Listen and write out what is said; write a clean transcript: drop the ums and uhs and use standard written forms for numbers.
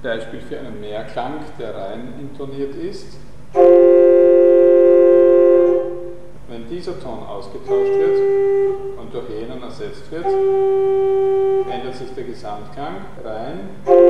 Beispiel für einen Mehrklang, der rein intoniert ist. Wenn dieser Ton ausgetauscht wird und durch jenen ersetzt wird, ändert sich der Gesamtklang rein